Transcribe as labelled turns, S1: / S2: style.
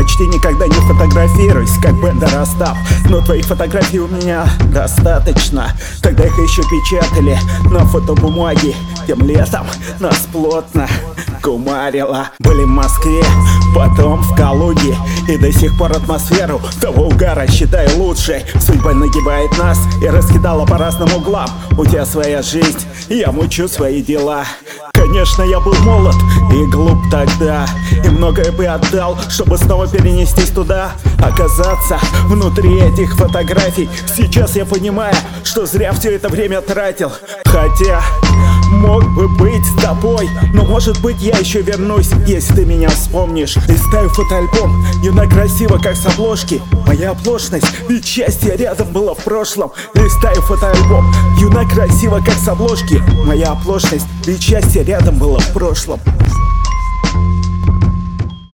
S1: почти никогда не фотографируюсь, как Бендер Остап. Но твоих фотографий у меня достаточно. Когда их еще печатали на фотобумаге, тем летом нас плотно кумарило. Были в Москве, потом в Калуге, и до сих пор атмосферу того угара считаю лучшей. Судьба нагибает нас и раскидала по разным углам. У тебя своя жизнь, я мучу свои дела. Конечно, я был молод и глуп тогда, и многое бы отдал, чтобы снова перенестись туда, оказаться внутри этих фотографий. Сейчас я понимаю, что зря все это время тратил. Хотя мог бы быть с тобой, но может быть я еще вернусь, если ты меня вспомнишь. Листаю фотоальбом, юна красиво, как с обложки. Моя оплошность, ведь счастье рядом было в прошлом. Листаю фотоальбом, юна красиво, как с обложки. Моя оплошность, ведь счастье рядом было в прошлом.